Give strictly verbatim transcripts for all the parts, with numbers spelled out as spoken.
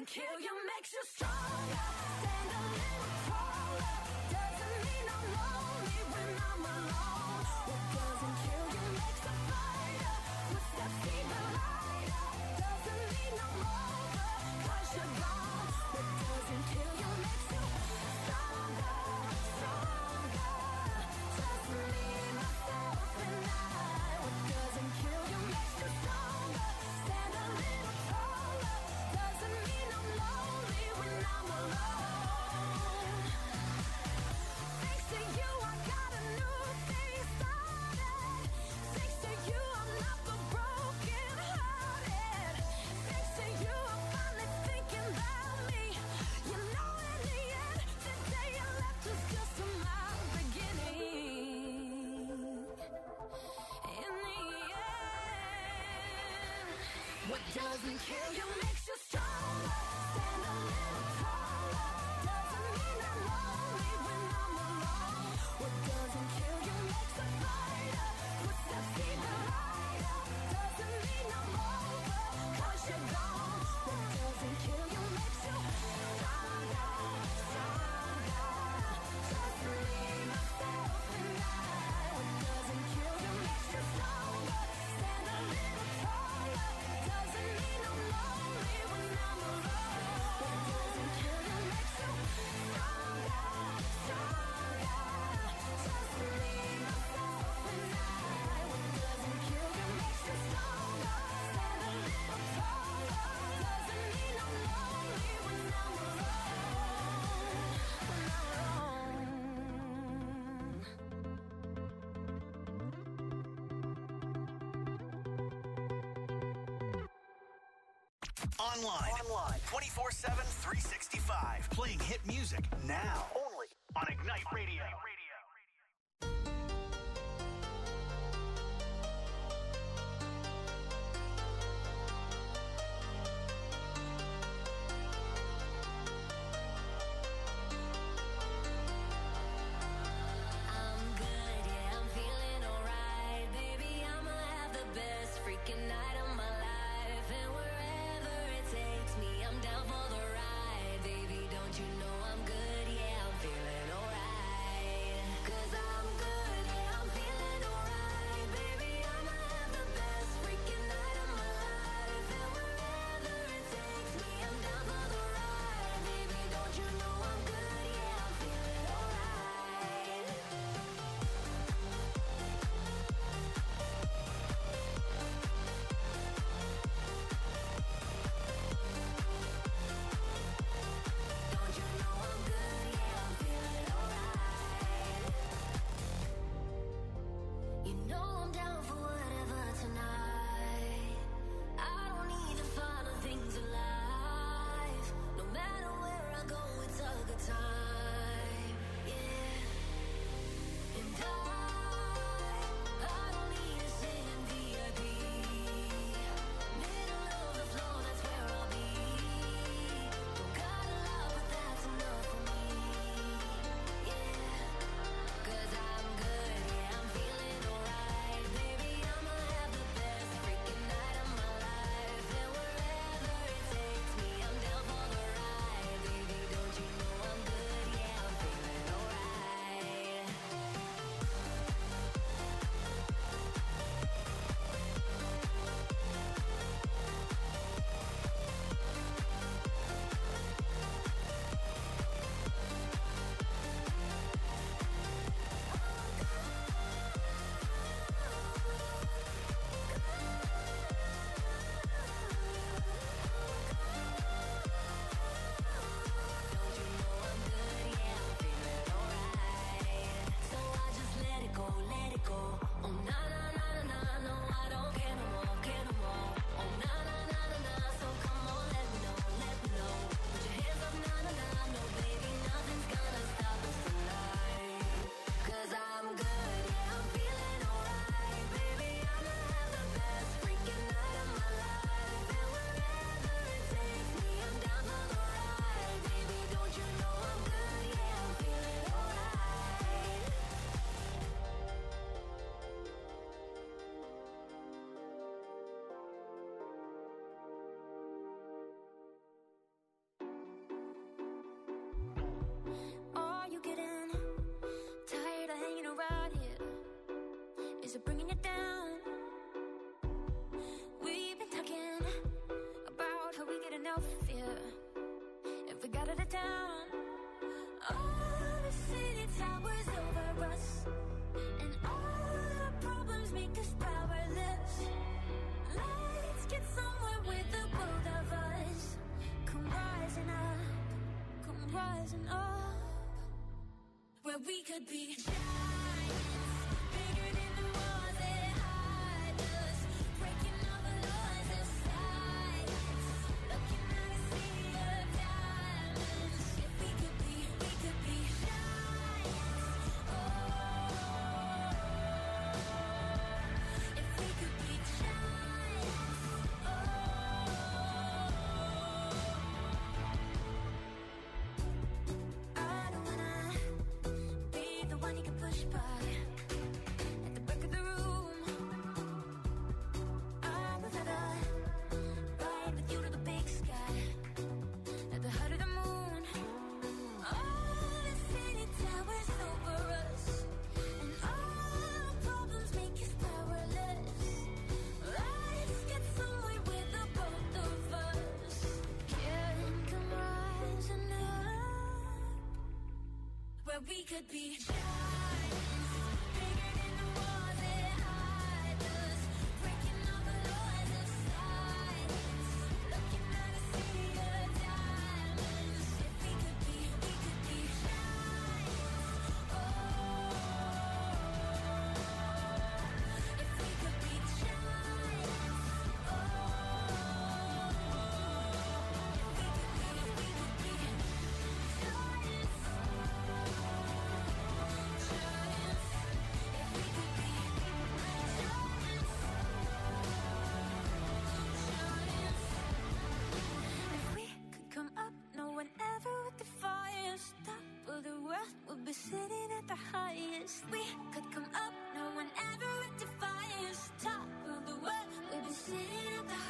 doesn't kill you makes you stronger. Stand a little taller. Doesn't mean I'm lonely when I'm alone. What doesn't kill you makes a fighter. Footsteps even lighter. Doesn't mean I'm over, 'cause you're gone. What doesn't kill you makes you stronger, stronger. Just me, myself, and I. What doesn't kill you makes you stronger. Stand a little taller. Doesn't mean I'm lonely when I'm alone. Thanks to you, I got a new thing started. Thanks to you, I'm not the broken hearted. Thanks to you, I'm finally thinking about me. You know, in the end, the day you left was just my beginning. In the end, what doesn't kill you makes you stronger. Stand a little taller. Doesn't mean I'm lonely when I'm alone. What doesn't kill you makes a fighter. Footsteps even lighter. Doesn't mean I'm over, 'cause you're gone. What doesn't kill you makes you stronger, stronger. Just me, myself, and I. What doesn't kill you makes you stronger. Stand a little taller. Doesn't mean I'm lonely when I'm alone. What doesn't kill you makes you stronger, stronger. Just me, myself, and I. What doesn't kill you makes you stronger. Stand a little taller. Doesn't mean I'm lonely when I'm alone. When I'm Online. Online. twenty-four seven, three sixty-five. Playing hit music now. Only on Ignite Radio. I'm good, yeah, I'm feeling alright. Baby, I'ma have the best freaking night of my life. And wherever it takes me, I'm down for the ride. Baby, don't you know I'm good, yeah, I'm are bringing you down. We've been talking about how we get enough fear if we got out of town. All the city towers over us, and all our problems make us powerless. Let's get somewhere with the both of us. Come rising up, come rising up, where we could be giants, bigger than the walls that hide us, breaking all the laws of science, looking at a sea of diamonds. If we could be, we could be giants. Oh, if we could be giants. Oh, I don't wanna be the one you can push by at the back of the room. I would rather ride with you to the big sky, at the height of the moon. All the city towers over us, and all our problems make us powerless. Let's get somewhere with the both of us. Yeah, and come rising up, where we could be giants, bigger than the walls that hide us, breaking all the laws of science, looking at a sea of diamonds. If we could be, we could be giants. Oh, if we could be giants. Oh, if we could be, we could be giants. Giants. If we could be giants. Giants. If we could come up, no one ever would defy us. Top of the world, we'll be sitting at the highest. We could come up, no one ever would defy us. Top of the world, we'll be sitting at the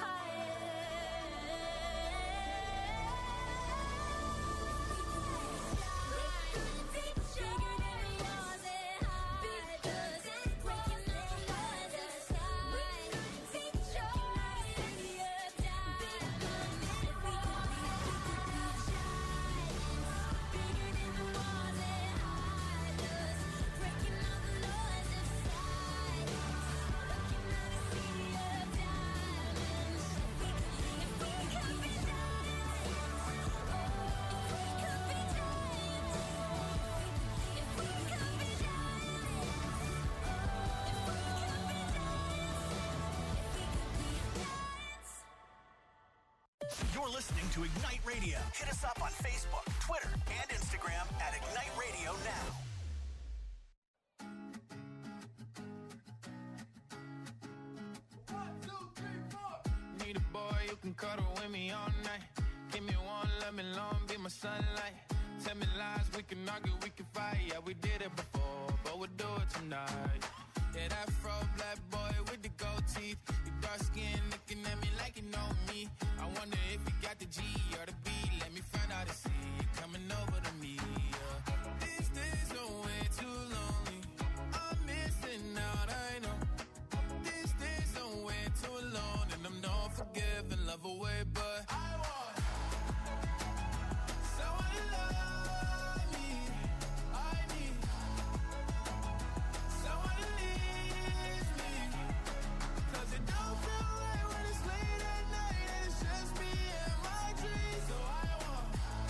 You're listening to Ignite Radio. Hit us up on Facebook, Twitter, and Instagram at Ignite Radio Now. Need a boy who can cuddle with me all night. Give me one, let me long, be my sunlight. Tell me lies, we can argue, we can fight. Yeah, we did it before, but we'll do it tonight. Yeah, that fro black boy with the gold teeth. You dark skin looking at me like you know me. I wonder if you got the G or the B. Let me find out and see you coming over to me. Yeah. These days are way too lonely. I'm missing out, I know. These days are way too alone, and I'm not forgiving, love away, but I want someone to love me. I need someone to leave me, 'cause it don't feel right when it's late at night and it's just me and my dreams. So I want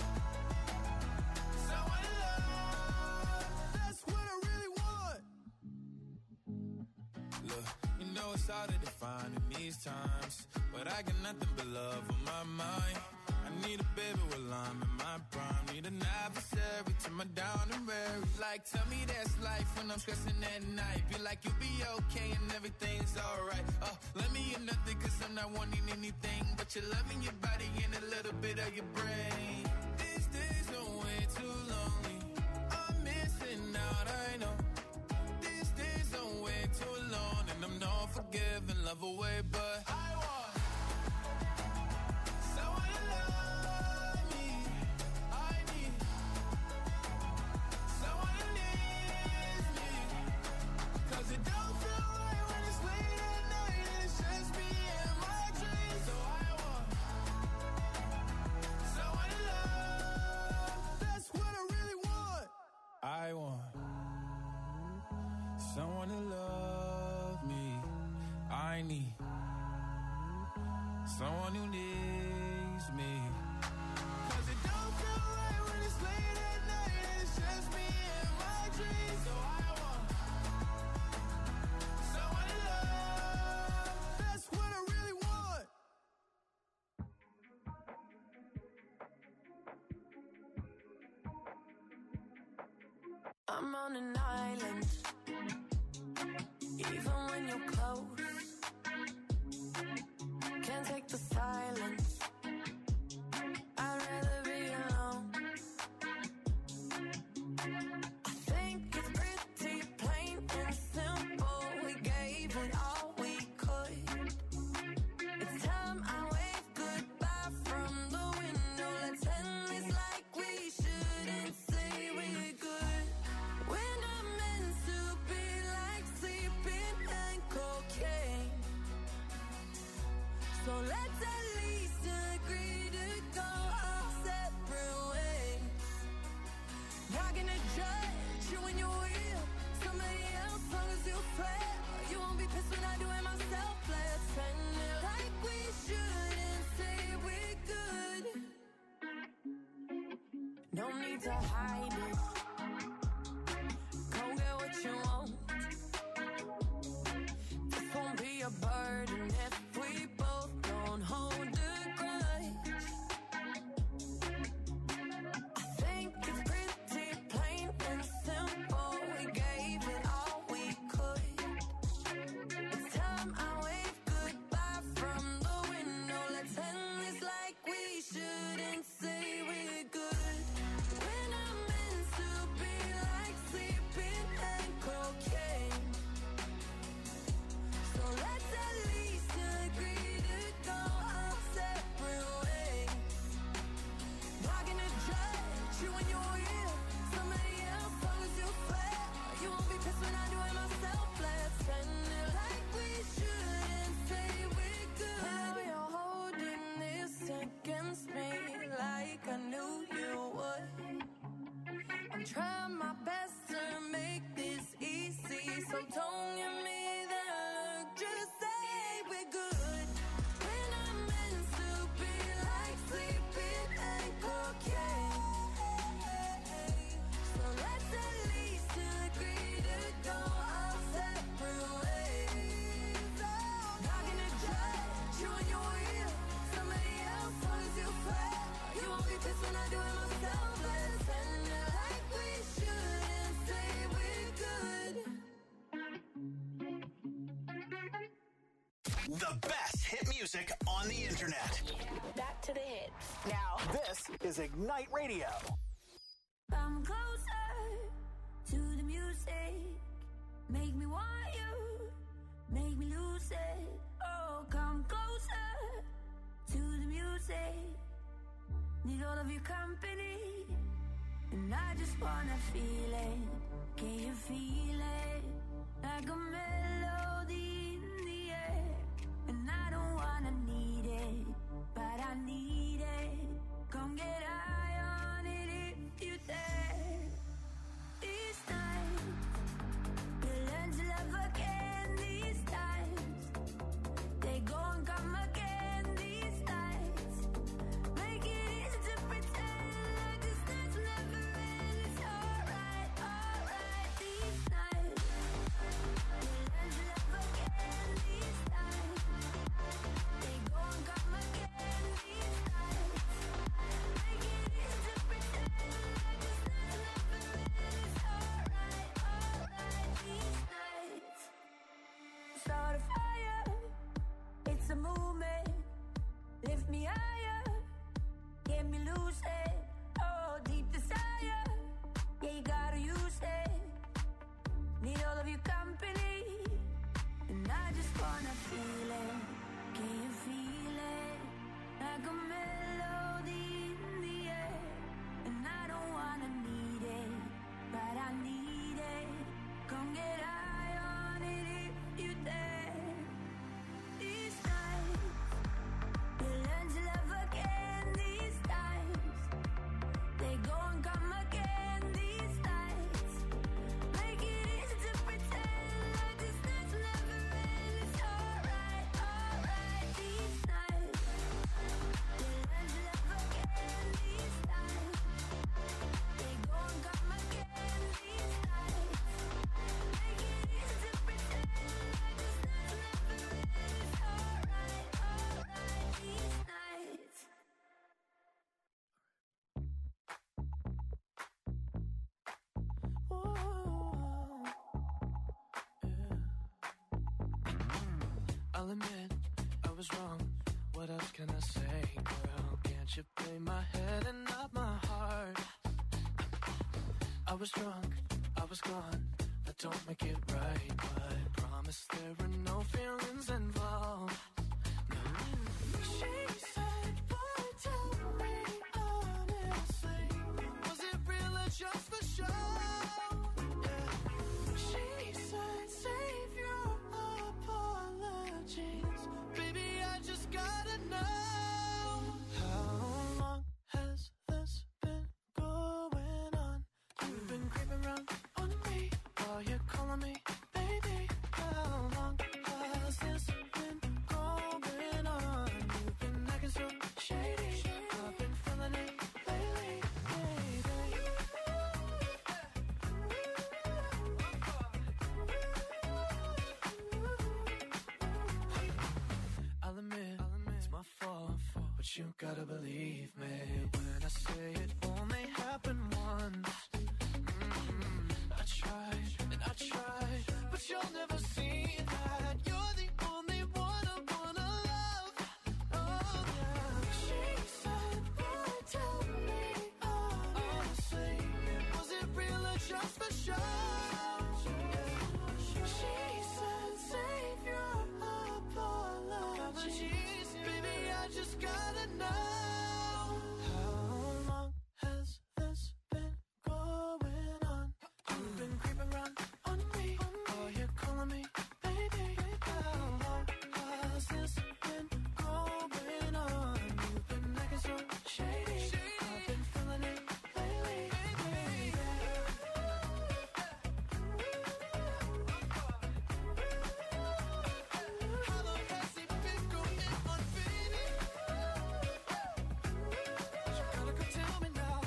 someone to love. That's what I really want. Look, you know it's hard to define in these times, but I got nothing but love on my mind. I need a baby while I'm in my prime. Need an adversary to my down and weary. Like, tell me that's life when I'm stressing at night. Be like, you'll be okay and everything's alright. Uh, let me in nothing, 'cause I'm not wanting anything but your love in your body and a little bit of your brain. These days are way too lonely. I'm missing out, I know. These days are way too alone, and I'm not forgiving, love away, but I want someone to love me. I need someone to leave me, 'cause it don't feel right need someone who needs me. Cause it don't feel right when it's late at night and it's just me and my dreams. So I want someone to love. That's what I really want. I'm on an island, even when you're close. Can't take the silence, I'd rather be alone. I think it's pretty plain and simple, we gave it all we could. It's time I wave goodbye from the window. Let's end this like we shouldn't say we're good. We're not meant to be like sleeping and cocaine. So let's at least agree to go our separate ways. Not gonna judge you when you're real. Somebody else, long as you swear. You won't be pissed when I do it myself. Let's end it like we shouldn't say we're good. No need to hide it. Go get what you want. This won't be a burden if we both don't hold a grudge. I think it's pretty plain and simple, we gave it all we could. It's time I wave goodbye from the window. Let's end this like we shouldn't say we're good. We're not meant to be like sleeping and cocaine. So let's at least agree to go our separate ways. Not gonna judge you when you're real. Somebody else, long as you swear. You won't be pissed when I do it myself. Let's end it like we shouldn't say we're good. Now you're holding this against me like I knew you would. I'm trying my best to make this easy, so don't give me that look, just say we're good. We're not meant to be like sleeping and cocaine. So let's at least agree to go our separate ways. Not gonna judge you when you're real. Somebody else, long as you swear. You won't be pissed when I do it myself. Let's end it like we shouldn't say we're good. The best hit music on the internet. Back to the hits. Now, this is Ignite Radio. Come closer to the music. Make me want you. Make me lose it. Oh, come closer to the music. Need all of your company. And I just wanna feel it. Can you feel it? Like a melody in the air. And I don't wanna need it, but I need it. Come get high on it if you dare. These times, you learn to love again. These times, they go and come again. These nights, make it easy to pretend like this night's never end. It's alright, alright. These nights, you learn to love again. These times, they go and come again. These nights, make it easy to pretend like this night's never end. It's alright, alright. These nights, start a fire. It's a movement. Lift me higher. Get me loose it. Oh, deep desire. Yeah, you gotta use it. Need all of your company. And I just wanna feel it. Can you feel it? Like a melody in the air. And I don't wanna need it, but I need it. Come get high on it if you dare. These nights, you learn to love again. These times, they go and come again. These nights, make it easy to pretend like this night's never end. It's alright, I'll admit I was wrong. What else can I say, girl? Can't you play my head and not my heart? I was drunk, I was gone. That don't make it right, but promise there were no feelings involved. No. She said, boy, tell me honestly, was it real or just for show? Yeah. She said, save your apologies. Baby, I just gotta know. How long has this been going on? You've been creeping around on me while you're calling me baby. How long has this been going on? You've been acting so shady. I've been feeling it lately, baby. I'll admit, it's my fault, but you gotta believe me when I say it only happened once. Mm, I tried and I tried, but you'll never see that. You're the only one I wanna love. Oh yeah. She said, boy, tell me honestly, was it real or just for show? She said, save your apologies. Baby, I just gotta know. How long has this been going on? You've been creeping around on me while you're calling me baby. How long has this been going on? You've been acting so shady. I've been feeling it lately, baby. How long has it been going on, baby? You gotta go tell me now.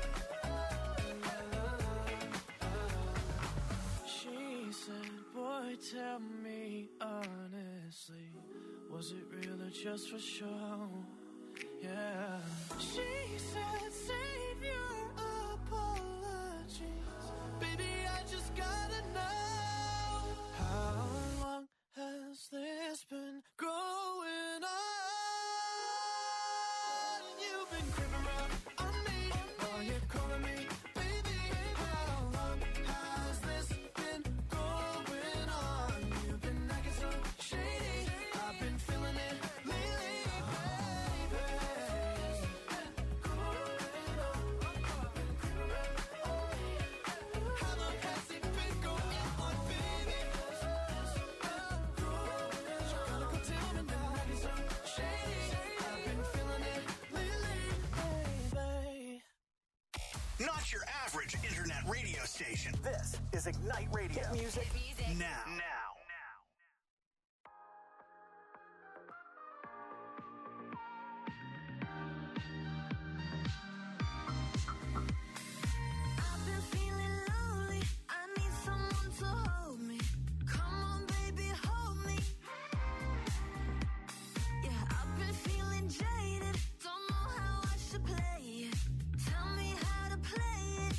She said, boy, tell me honestly, was it real or just for show? Yeah. She said, save your apologies. Baby, I just gotta know. How long has this been going on? You've been creeping around on me while you're calling me baby. How long has this been going on? You've been acting so shady. I've been feeling it lately, baby. How long has it been going on, baby? You gotta go tell me now. Acting so shady. I've been feeling it lately, baby. Not your average internet radio station. This is Ignite Radio. Hit music, now. Now. I've been feeling lonely. I need someone to hold me. Come on, baby, hold me. Yeah, I've been feeling jaded. Don't know how I should play it. Tell me how to play it.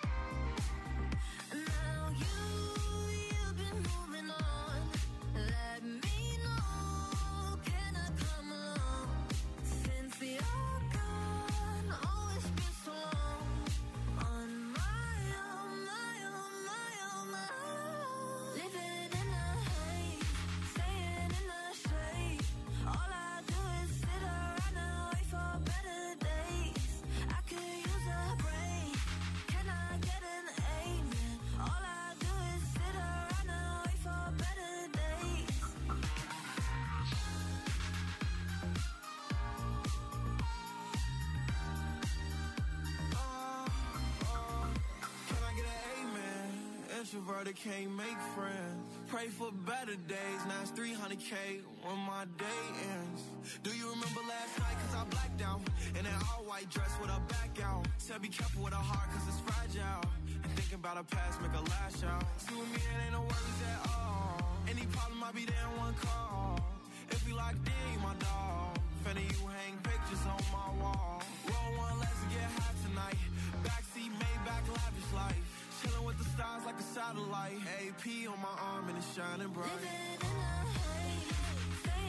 Now you, you've been moving on. Let me know. Can I come along? Since you're gone, oh, it's been so long. On my own, my own, my own, my own. Living in the haze, staying in the shade. All I do is sit around and wait for better days. I could use a break. Can I get an amen? All I do is sit around and wait for better days. Can I get an amen? Introverted can't make friends. Pray for better days. Now it's three hundred K when my day ends. Do you remember last night? Cause I blacked out. In an all white dress with a back out. Said be careful with a heart cause it's fragile. And thinking about a past make a lash out. See with me it ain't no worries at all. Any problem I'll be there in one call. If we locked in, you my dog. Finna you hang pictures on my wall. Roll one, let's get high tonight. Backseat, Maybach, lavish life. Chilling with the stars like a satellite. A P on my arm and it's shining bright. Living in the haze, staying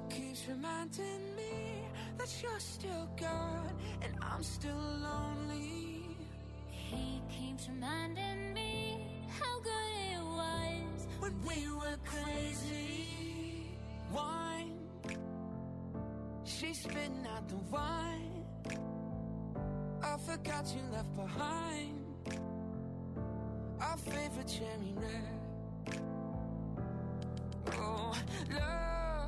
keeps reminding me that you're still gone and I'm still lonely. He keeps reminding me how good it was when we were crazy. Wine, she's spitting out the wine. I forgot you left behind our favorite cherry red. Oh, love,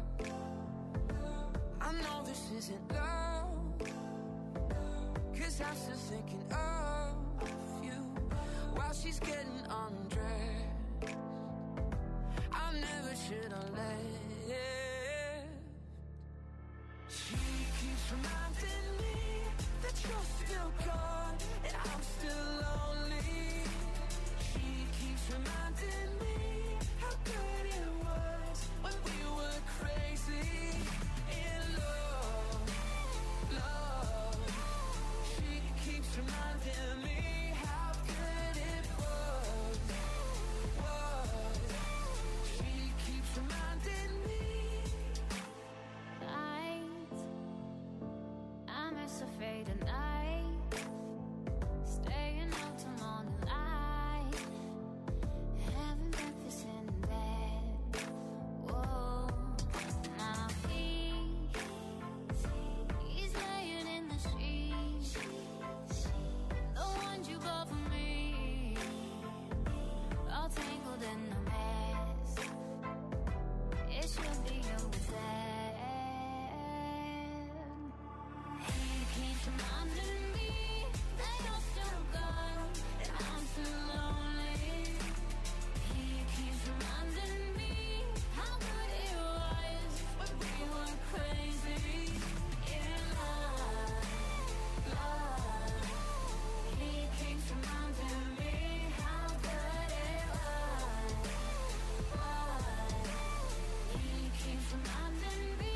I know this isn't love, 'cause I'm still thinking of you while she's getting undressed. I never should have left. She keeps reminding me that you're still gone and I'm still lonely. She keeps reminding me how good it was when we were crazy in love, love. She keeps reminding me how good it was, was. She keeps reminding me. Night, I miss a faded night, staying out till morning light, having breakfast in bed. Whoa, now he, he's laying in the sheets, the ones you bought for me, all tangled in a mess. It should be over then. He keeps reminding me that you're still gone and I'm still lonely. He keeps reminding me how good it was when we were crazy in love, love. He keeps reminding me how good it was, was. He keeps reminding me.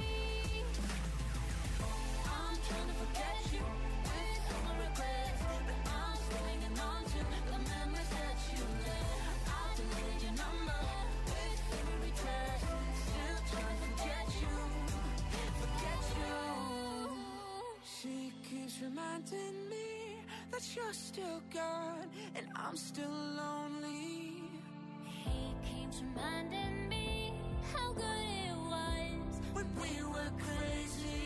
I'm trying to forget you with all my regrets, but I'm still hanging on to the memories that you left. I deleted your number with every text, still trying to forget you, forget you. She keeps reminding me that you're still gone and I'm still lonely. He keeps reminding me how good it was when we were crazy.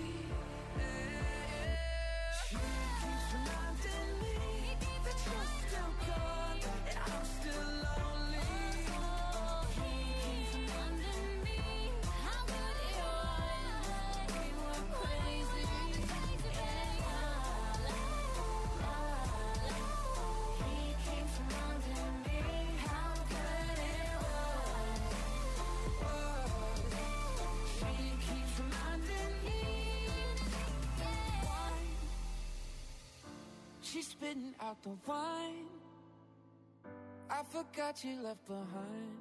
She keeps reminding me that you're still gone and I'm still lonely. He keeps reminding me how good it was when we were crazy. He keeps reminding me how good it was. She keeps reminding me. Wine, she's spitting out the wine. I forgot you left behind.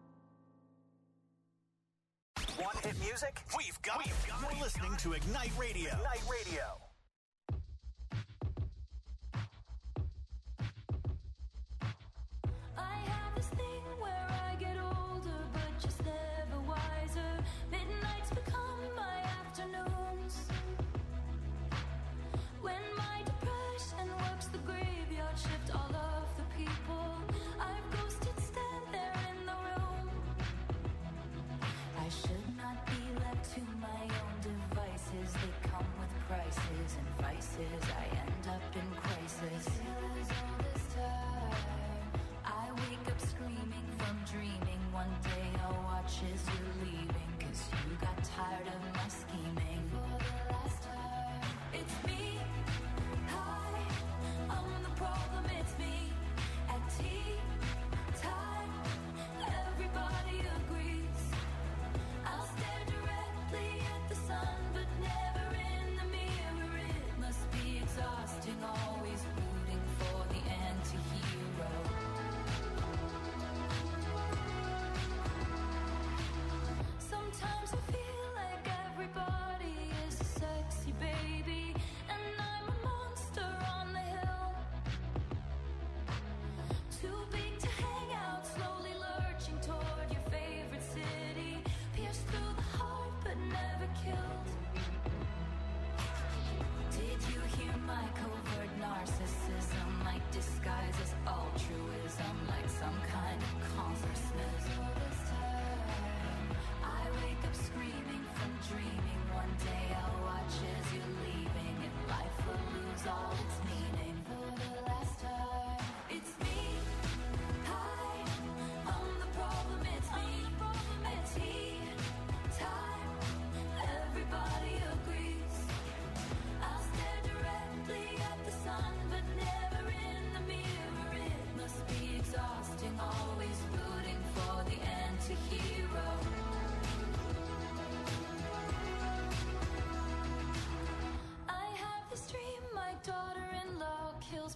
Want hit music? We've got it. You're listening to Ignite Radio. Ignite Radio. I have this thing where I get older, but just never wiser. Midnights become my afternoons. When my depression works the graveyard shift, all of the people I've ghosted stand there in the room. I should not be left to my own devices. They come with prices and vices. I end up in crisis. Still is all this time. I wake up screaming from dreaming. One day I'll watch as you're leaving, 'cause you got tired of my scheming. For the last time, it's me. Hi, I'm the problem, it's me. At tea time, everybody agrees. I'll stare directly at the sun, but never in the mirror. It must be exhausting, always rooting for the anti-hero. Sometimes I feel like everybody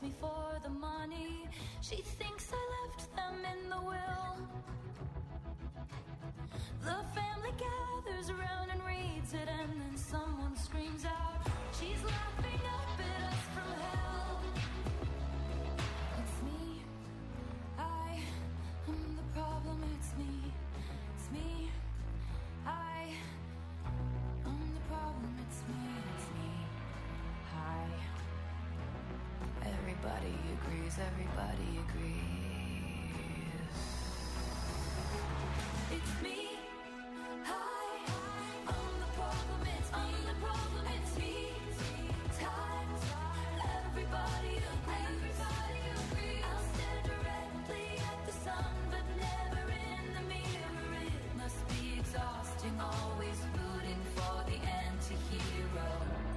me for the money. She thinks I left them in the will. The family gathers around and reads it, and then someone screams out, she's laughing up at us from hell. It's me, I am the problem, it's me, it's me, I am the problem, it's me, it's me, hi. Everybody agrees, everybody agrees. It's me. Always rooting for the anti-hero.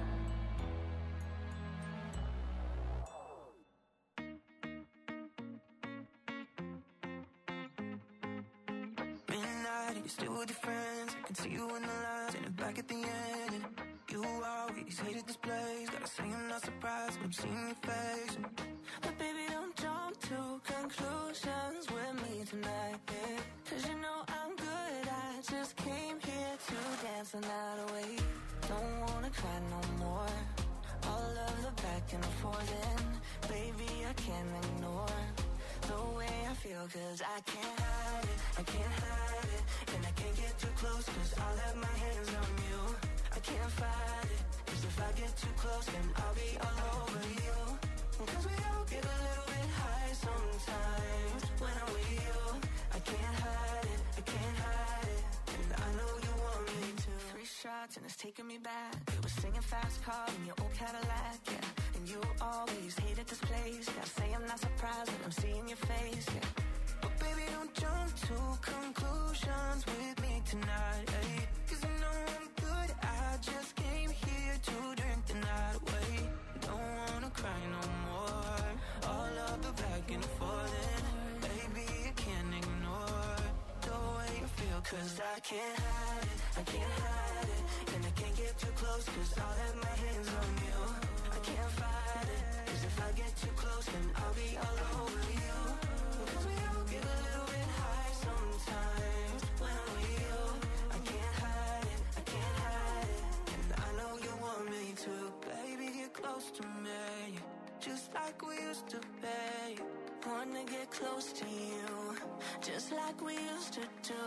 Midnight, you're still with your friends. I can see you in the lines and back at the end. And you always hated this place. Gotta say I'm not surprised when I'm seeing your face. But baby, don't jump to conclusions with me tonight, yeah. Cause you know I'm good, I just came here to dance the night away. Don't wanna cry no more. All of the back and forth, and baby, I can't ignore the way I feel, cause I can't hide it, I can't hide it. And I can't get too close, cause I'll have my hands on you. I can't fight it, cause if I get too close, then I'll be all over you. Cause we all get a little bit high sometimes when I'm with you. I can't hide it, I can't hide it, and I know you want me to. Three shots and it's taking me back. You were singing fast car in your old Cadillac, yeah. And you always hated this place. Gotta say I'm not surprised when I'm seeing your face, yeah. But baby, don't jump to conclusions with me tonight, eh? Cause you know I'm good, I just came here to drink the night away. Don't wanna cry no more. All of the back and forth, and baby, I can't ignore the way you feel, cause I can't hide it, I can't hide it. And I can't get too close, cause I'll have my hands on you. I can't fight it, cause if I get too close, then I'll be all over you. Cause we all get a little bit high sometimes when I'm with you. I can't hide it, I can't hide it, and I know you want me to. Baby, get close to me, just like we used to be. Wanna get close to you, just like we used to do.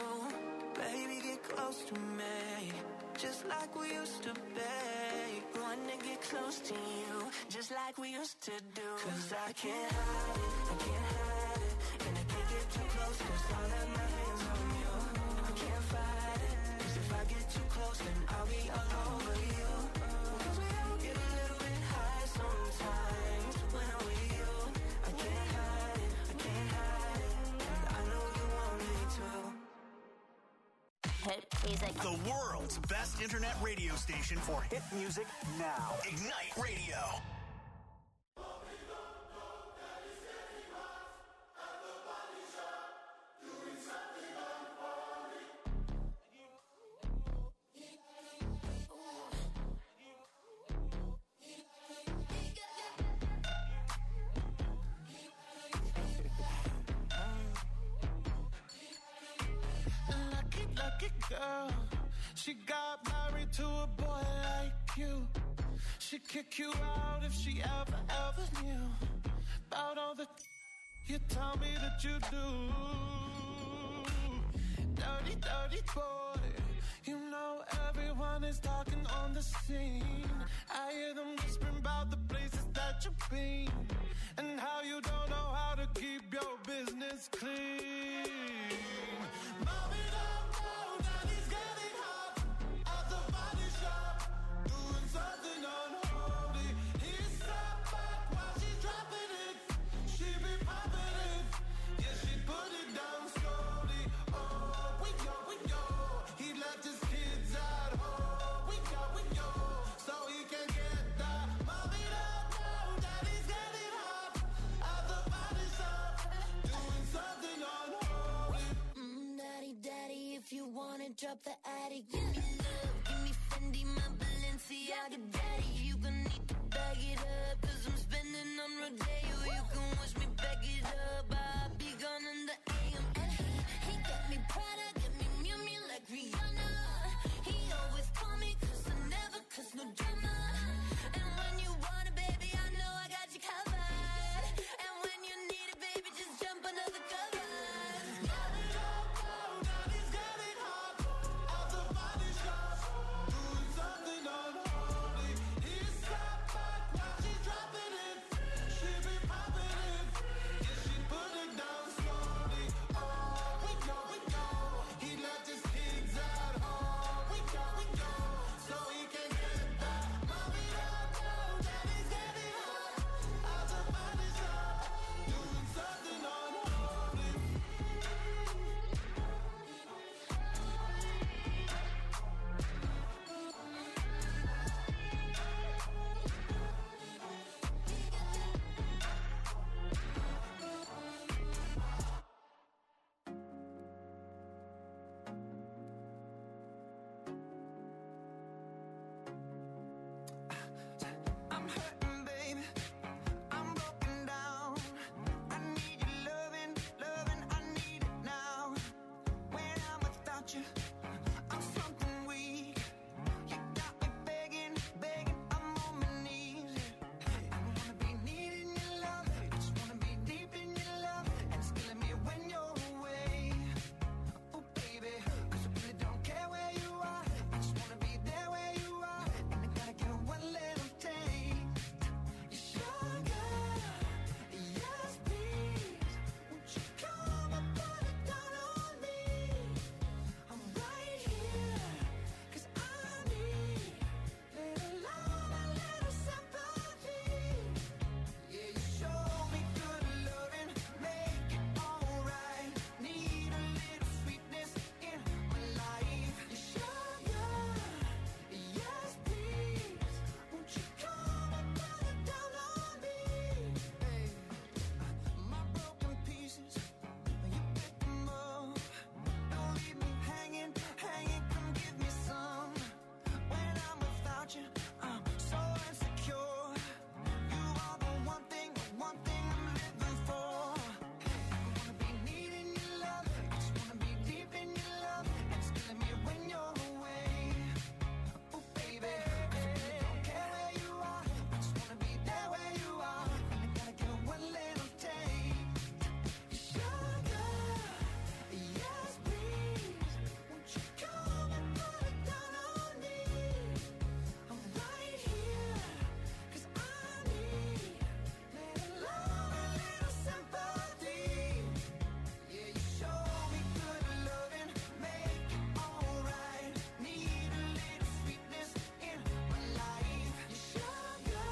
Baby, get close to me, just like we used to be. Wanna get close to you, just like we used to do. Cause I can't hide it, I can't hide it. And I can't get too close, cause I'll have my hands on you. I can't fight it, cause if I get too close, then I'll be all over you. Cause we all get a little bit high sometimes when I'm with you. I can't hide it, I can't hide it, and I know you want me to. Hit music. The world's best internet radio station for hit music now. Ignite Radio. Girl, she got married to a boy like you. She'd kick you out if she ever, ever knew about all the you tell me that you do. Dirty, dirty boy. You know everyone is talking on the scene. I hear them whispering about the places that you've been and how you don't know how to keep your business clean. Mom it up, now daddy's getting hot at the body shop, doing something unholy. He sat back while she's dropping it. She be popping it, yeah, she put it down slowly. Oh, we go, we go. He left his kids at home. We go, we go, so he can get that. Mom it up, now daddy's getting hot at the body shop, doing something unholy. Mm, daddy, daddy, if you wanna drop the attic, give me love, give me Fendi, my Balenciaga, daddy. You gonna need to bag it up, cause I'm spending on Rodeo. it's no drama. And when you want it, baby, I know I got you covered. And when you need it, baby, just jump under the covers. Got it all, all, got it, got it hot. Out the body shop, doing something unholy. East side back while she dropping it. She be popping it. Yeah, she put it down slowly. Oh, we go, we go. He left his kids at home. We go, we go. So he can get that. Mommy, don't know that he's getting hot. Out the body shop, doing something unholy. I'm hurting, baby. I'm broken down. I need your loving, loving. I need it now. When I'm without you, I'm something weak. You got me begging, begging. I'm on my knees. I don't wanna be needing your love. I just wanna be deep in your love. And it's killing me when you're away. Oh, baby, 'cause I really don't care where you are. I just wanna be there where you are. And I gotta get one little taste. Sugar, yes, please. Won't you come and put it down on me? I'm right here, 'cause I need little love and little sympathy. Yeah, you show me good loving, make it alright. Need a little sweetness in my life. Sugar, yes, please. Won't you come and put it down on me? Hey, my broken pieces, you pick them up. Don't leave me hanging, hanging. Come give me some. When I'm without you, I'm so insecure. You are the one thing, the one thing I'm living for. I don't wanna be needing your love. I just wanna be deep in your love. And it's killing me when you're away. Oh, baby, 'cause I really don't care where you are. I just wanna be there where you are. And I gotta get one little taste. Sugar, yes, please. Won't you come and put it down on me? I'm right here, 'cause I need little love and little sympathy. Yeah, you show me good loving, make it alright. Need a little sweetness in my life. Sugar,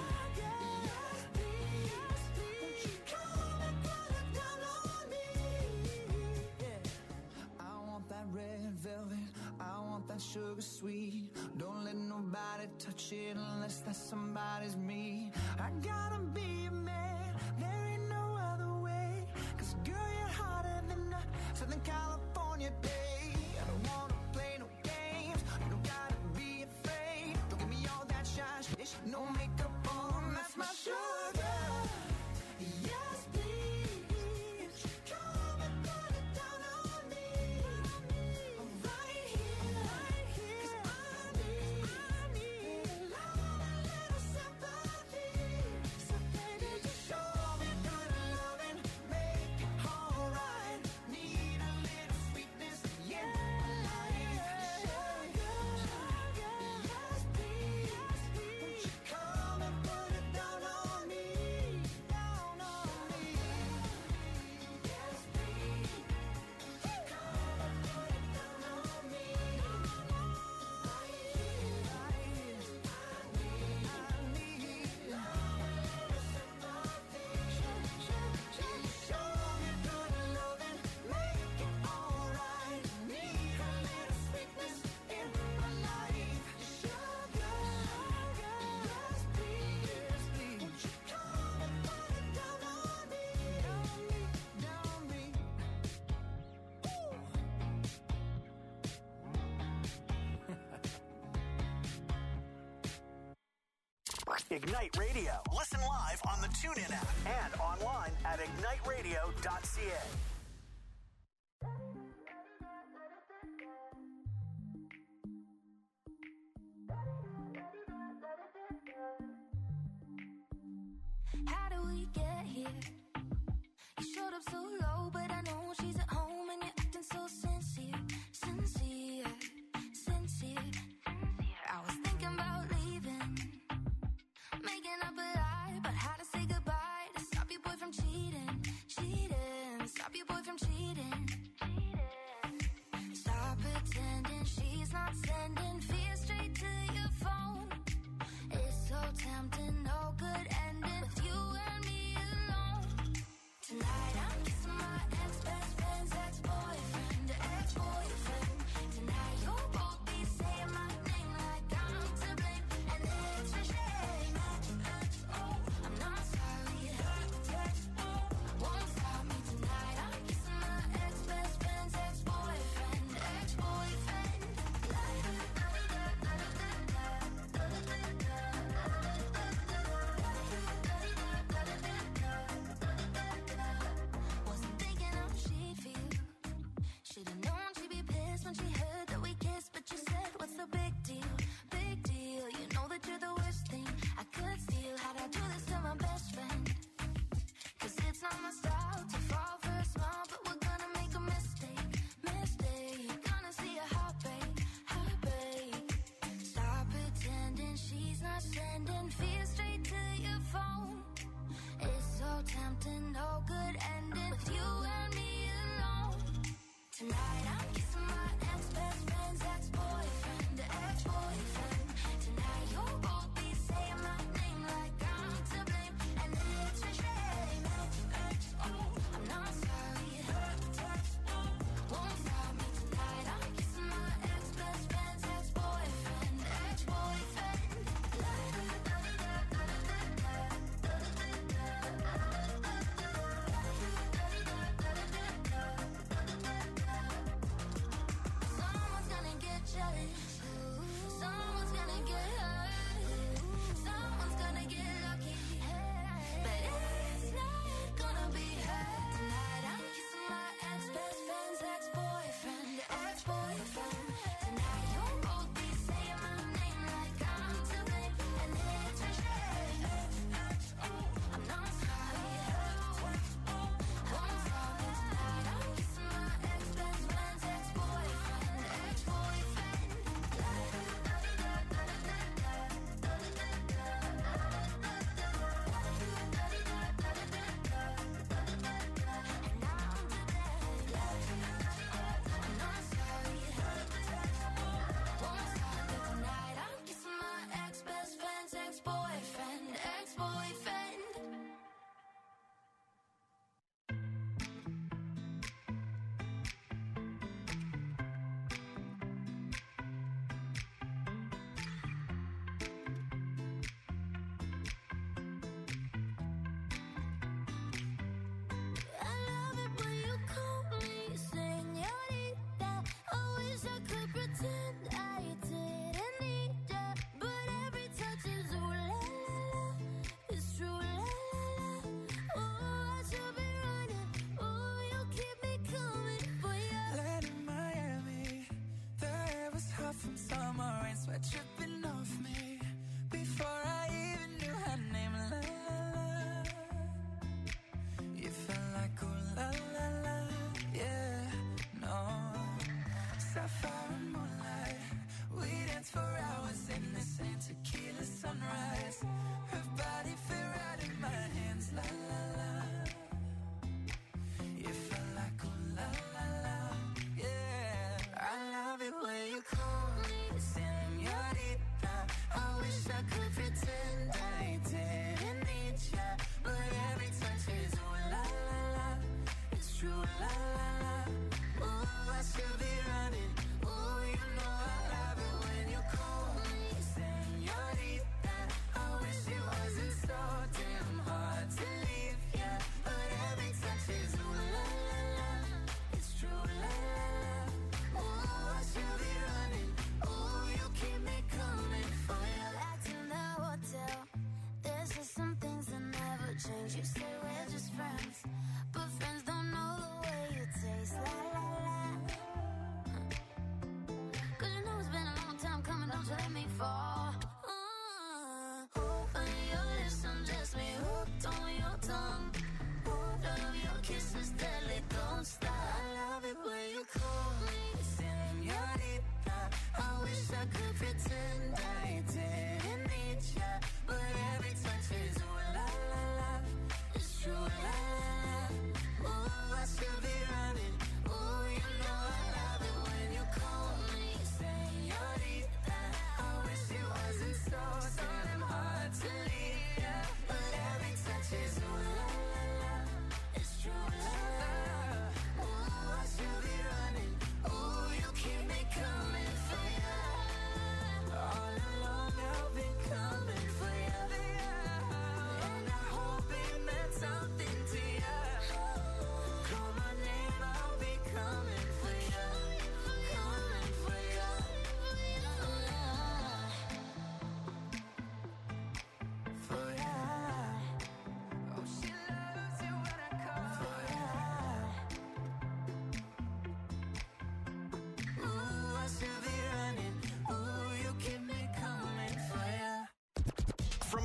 yes, please. Won't you come and put it down on me? Yeah. I want that red velvet, I want that sugar sweet. Don't let nobody touch it unless that somebody's me. I gotta be a man, there ain't no other way. 'Cause girl, you're hotter than a Southern California day. I don't wanna play no games, you don't gotta be afraid. Don't give me all that shine, shit, no makeup on, that's my sugar. Yes, please. Come and put it down on me. I'm right here, 'cause I need, I need love and little sympathy. So baby, just show me good loving, make it alright. Need a little sweetness in my life. Sugar, yes, please. Won't you come and put it down on me? Down on me. Yes, please. Come and put it down on me. Right here, right here. I need, I need love and little sympathy. Show me good loving, make it alright. Need a little sweetness in my life. Sugar, yes, please. Won't you come and put it down on me? Down me, down me. Ignite Radio. Listen live on the TuneIn app and online at ignite radio dot c a. up so low, but I know she's at home and you're acting so sincere, sincere, sincere. I was thinking about leaving, making up a lie about how to say goodbye to stop your boy from cheating, cheating, stop your boy from cheating. Stop pretending she's not sending fear straight to your phone. It's so tempting, no good ending with you and me alone. Tonight I'm kissing my ex-best friend's ex-boyfriend, ex-boyfriend. Tonight you'll both be saying my name like I'm to blame, and it's a shame. I'm not sorry, won't stop me tonight. I'm kissing my ex-best friend's ex-boyfriend, ex-boyfriend. Wasn't thinking how she'd feel. Should've known she'd be pissed when she heard that we kissed, but you said, what's the big deal? Big deal. You know that you're the worst thing I could steal. How'd I do this to my best friend? Cause it's not my style to fall for a smile, but we're gonna make a mistake, mistake. Gonna see a heartbreak, heartbreak. Stop pretending she's not sending fear straight to your phone. It's so tempting, no good ending with you and me alone. Tonight I'm kissing my ex-best friend's ex-boyfriend, ex-boyfriend. Tonight you'll both be saying my name like I'm to blame, and it's a shame. I'm not sorry, won't stop me tonight. I'm kissing my ex-best friend's ex-boyfriend, ex-boyfriend.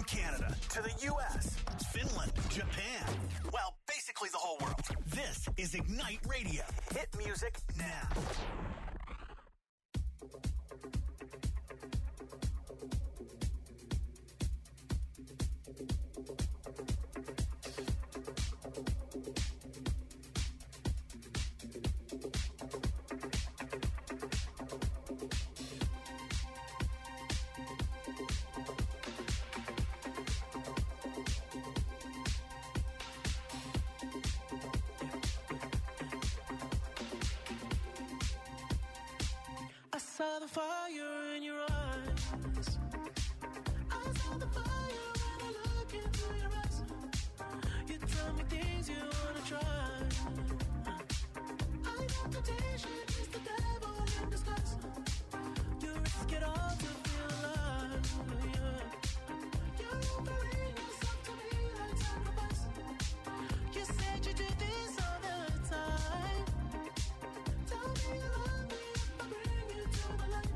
Canada to the U S, Finland, Japan. Well, basically the whole world. This is Ignite Radio. Hit music now. I saw the fire in your eyes. I saw the fire when I look into your eyes. You tell me things you wanna try. I know temptation is the devil in disguise. You risk it all to feel alive. Yeah. You're offering yourself to me like sacrifice. You said you do this all the time. Tell me you love me if I bring you to the light.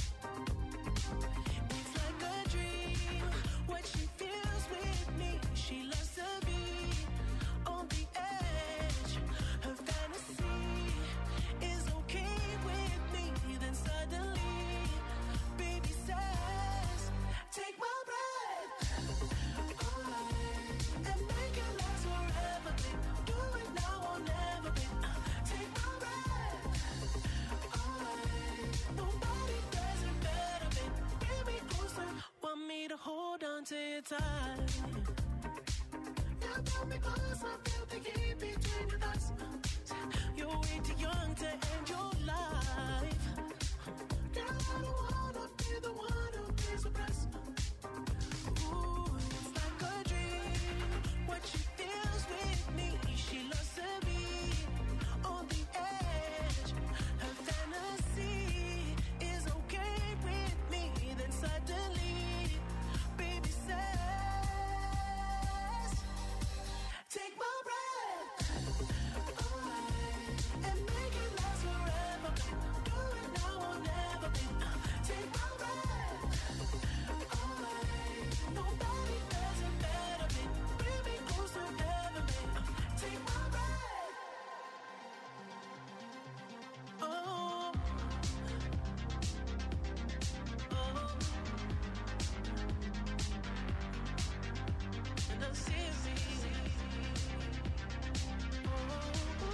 It's like a dream, what she feels with me. She loves to be on the edge. Her fantasy is okay with me. Then suddenly, baby says, take my breath away and make it last forever, babe. Do it now or never, babe. Uh, Take my breath away. Nobody does it better, babe. Bring me closer. Want me to hold on to your tight. Yeah, pull me closer. Feel the heat between your thighs. You're way too young to end your life. Girl, I don't wanna be the one who pays the price. Ooh, it's like a dream. What she feels with me, she loves to be on the edge. Her fantasy is okay with me. Then suddenly, baby says, take my breath away and make it last forever, babe. Do it now or never, babe. Uh, Take my breath away. Nobody does it better, babe. Bring me closer, ever, babe. Uh, Take my breath. Oh, oh, and I see it. Oh, oh,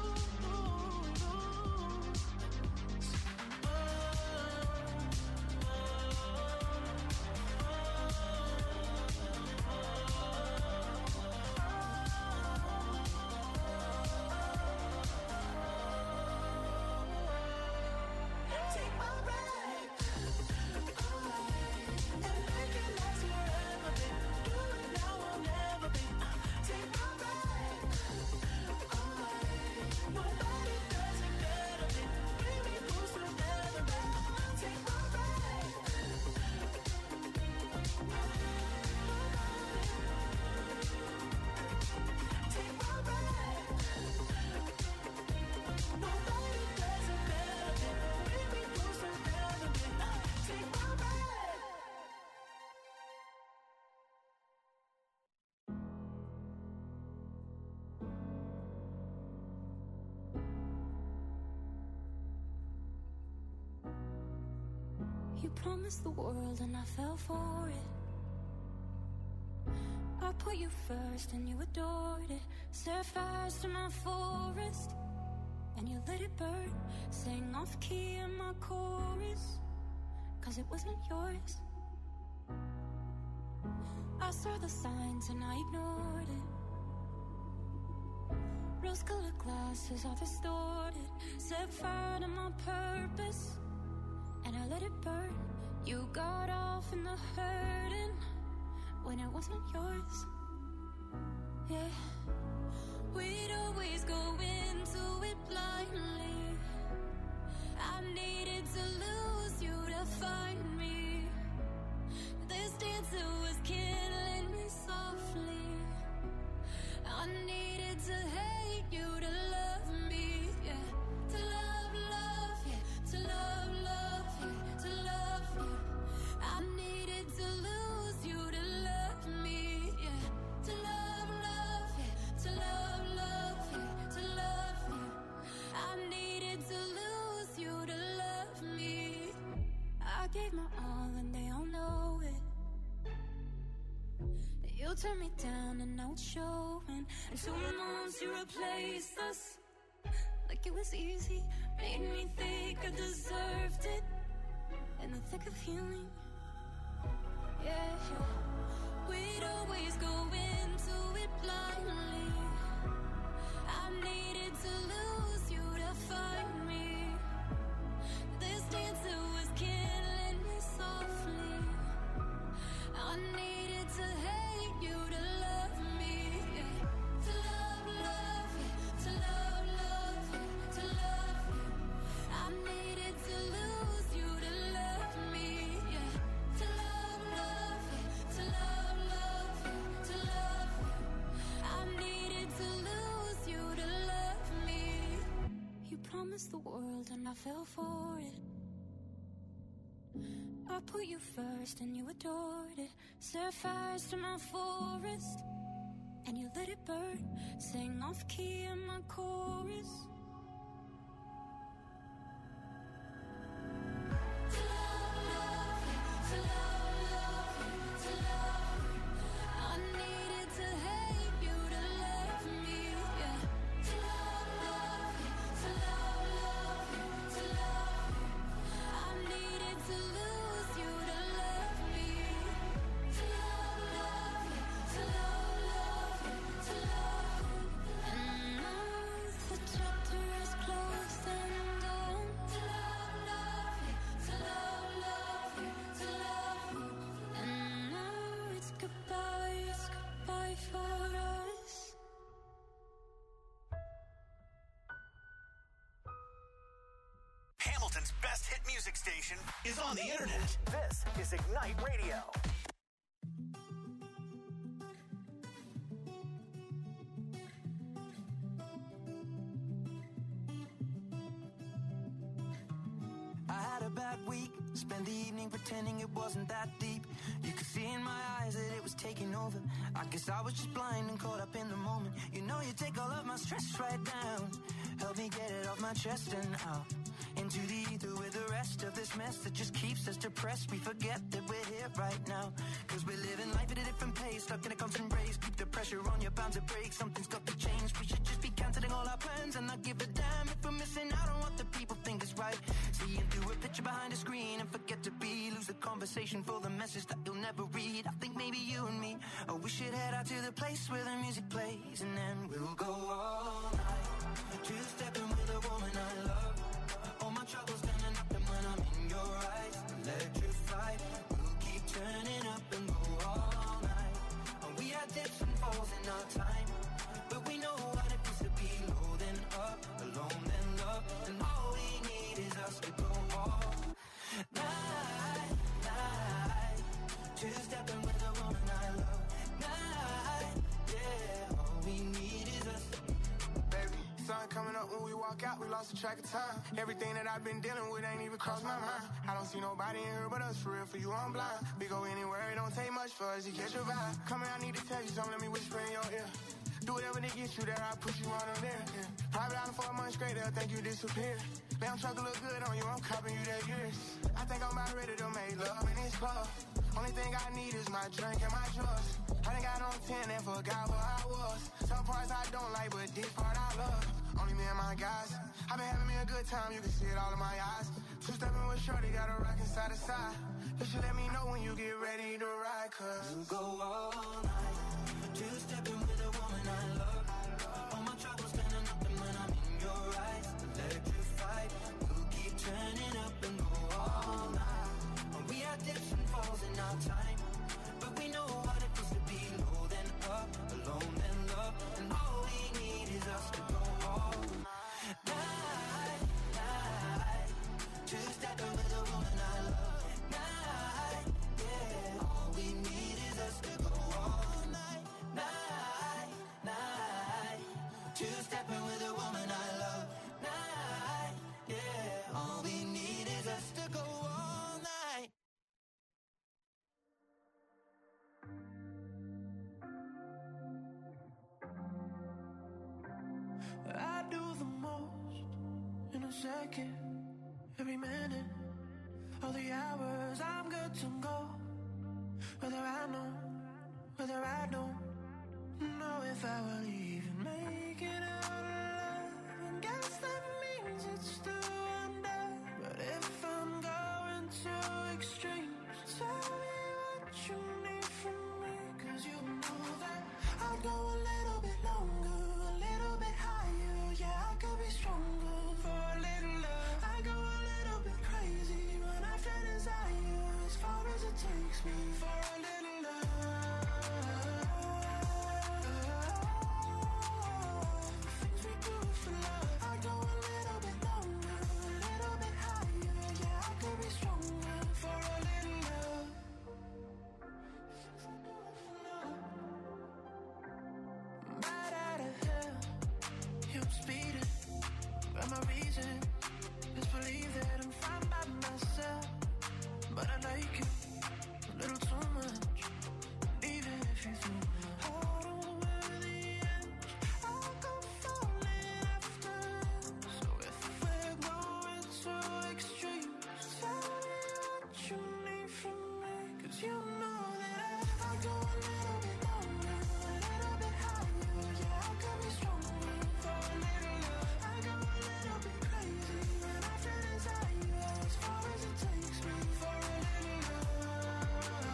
take my breath away and make it last forever, babe. Do it now or never, babe. Uh, Take my breath away. Nobody does it better, babe. Bring me closer, ever, babe. Uh, Take my breath. Take my breath. Nobody does it better, babe. Bring me closer, ever, babe. Uh, Take my breath. You promised the world and I fell for it. I put you first and you adored it. Set fires to my forest and you let it burn. Sang off key in my chorus, cause it wasn't yours. I saw the signs and I ignored it. Rose-colored glasses are distorted. Set fire to my purpose and I let it burn. You got off in the hurting when it wasn't yours. Yeah, we'd always go into it blindly. I needed to lose you to find me. This dancer was killing me softly. I needed to hate you to love me, yeah. To love, love, yeah. To love, love, yeah. To love, yeah. I needed to lose you to love You turned me down and now it's showing. And two months you replaced us like it was easy. Made me think I deserved it. In the thick of healing, yeah, we'd always go into it blindly. I needed to lose you to find me. This dancer was killing me softly. I needed to hate you to love me, yeah. To love, love you, to love, love you, to love you. I needed to lose you to love me, yeah. To love, love you, to love, love you, to love you. I needed to lose you to love me. You promised the world and I fell for it. I put you first and you adored it. Set fires to my forest and you let it burn. Sang off key in my chorus. To love, love you, to love, love you, to love you. I needed to hate you to love me, yeah. To love, love you, to love, love you, to love you. I needed to lose you to love me. To love, love you, to love, love you, to love you. And now the chapter is closed and done. To love, love you, to love, love you, to love you. And now it's goodbye, it's goodbye for us. Hamilton's best hit music station is on the internet. This is Ignite Radio. I had a bad week, spent the evening pretending it wasn't that deep. You could see in my eyes that it was taking over. I guess I was just blind and caught up in the moment. You know you take all of my stress right down. Help me get it off my chest and out into the ether with the rest of this mess that just keeps us depressed. We forget that we're here right now, cause we're living life at a different pace, stuck in a constant race. Keep the pressure on, you're bound to break. Something's got to change. We should just be cancelling all our plans and not give a damn if we're missing out on what the people think is right. Seeing through a picture behind a screen and forget to be. Lose the conversation for the message that you'll never read. I think maybe you and me, oh, we should head out to the place where the music plays, and then we'll go all night. Two-stepping with a woman I love. All my troubles standing up, and when I'm in your eyes, electrified. We'll keep turning up and go all night. And we had dips and falls in our time, but we know what it feels to be low then up, alone then love. And all we need is us to go all night, night. Two-stepping with a woman I love. Night, yeah. All we need is us. Baby, sun coming up when we walk out, we lost the track of time. Everything that I've been dealing with ain't even crossed my mind. I don't see nobody in here but us, for real, for you I'm blind. We go anywhere, it don't take much for us to catch your vibe. Come here, I need to tell you something, let me whisper in your ear. Do whatever to get you there, I'll put you on them there, yeah. Private island for a month straight, they'll think you disappeared. Damn truck look good on you, I'm copping you that years. I think I'm about ready to make love in this club. Only thing I need is my drink and my drugs. I done got on ten and forgot where I was. Some parts I don't like, but this part I love. Only me and my guys. I've been having me a good time, you can see it all in my eyes. Two-stepping with Shorty, got a rockin' side to side. You should let me know when you get ready to ride, cause we'll go all night. Two-stepping with a woman I love. All my troubles standing up, and when I'm in your eyes, electrified. We'll keep turning up and go all night. And we had dips and falls in our time, but we know what it feels to be low then up, alone then love. And all we need is us to go all night, night. Two-stepping with a woman I love. Night, yeah. All we need is us to go all night, night, night. Two-stepping with a woman I love. Night, yeah. All we need is us to go all night. I do the most in a second, every minute, all the hours I'm good to go. Whether I know, whether I don't, takes me for a little love. Things we do for love. I go a little bit longer, a little bit higher. Yeah, I could be stronger for a little love. Right out of hell, you're speeding. Got my reason. Just believe that I'm fine by myself. But I like you a little too much. Even if you think I don't know the end, I'll go falling after. So if we're going too extreme, tell me what you need from me. Cause you know that I, I go a little bit longer, a little bit higher. Yeah, I could be stronger for a little love. I go a little bit crazy when I feel desire. As far as it takes me for a little love.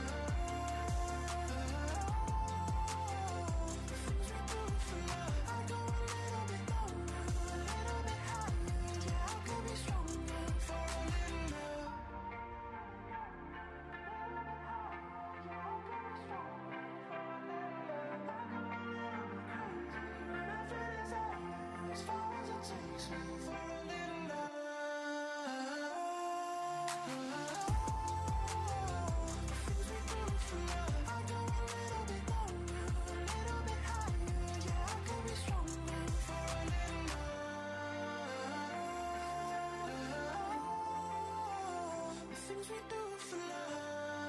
The things we do for love. I go a little bit longer, a little bit higher. Yeah, I could be stronger for a little love. As far as it takes me for a little love. Things we do for love. I go a little bit longer, a little bit higher. Yeah, I could be stronger for a little love. The things we do for love.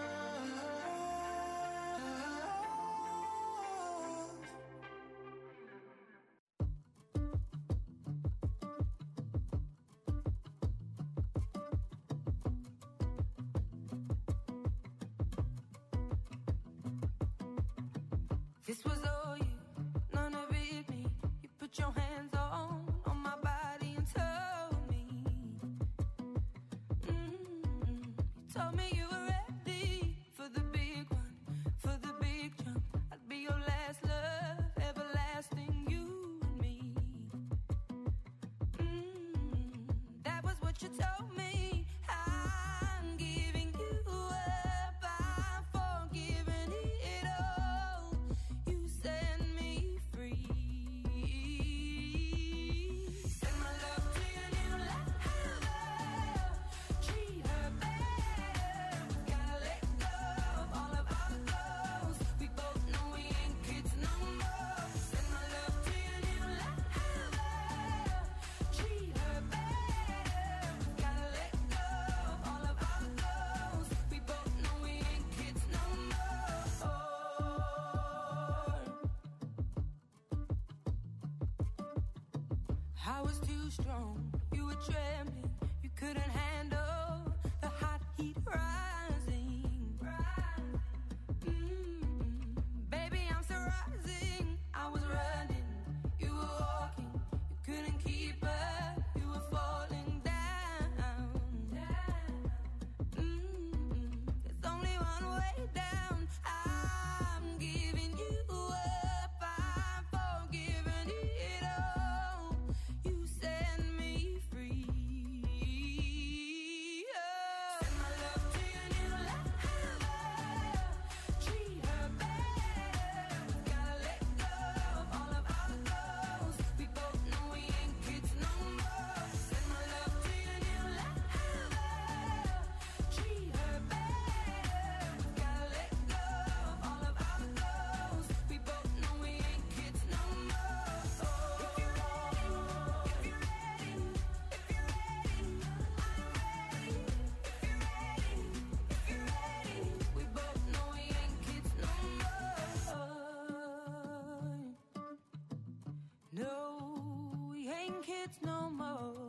This was all you, none of it me. You put your hands on, on my body and told me. Mm-hmm. You told me you were ready for the big one, for the big jump. I'd be your last love, everlasting, you and me. Mm-hmm. That was what you told me. I'm giving you up, I'm forgiving it all. You set me free. Send my love to your new lover. Treat her better. Gotta let go of all of our goals. We both know we ain't kids no more. Send my love to your new lover. Treat her better. Gotta let go of all of our goals. We both know we ain't kids no more. I was too strong, you were trembling, you couldn't handle the hot heat rising. Mm, baby, I'm still rising. I was running, you were walking, you couldn't keep up, you were falling down. Mm, there's only one way down. I'm giving you up, I'm forgiving it all. You set me free. Oh. Send my love to your new lover. Treat her better. Gotta let go of all of our goals. We both know we ain't kids no more. Send my love to your new lover. Treat her better. Gotta let go of all of our goals. We both know we ain't kids no more. If you're ready, if you're ready, if you're ready, I'm ready. If you're ready, if you're ready, we both know we ain't kids no more. No, we ain't kids no more.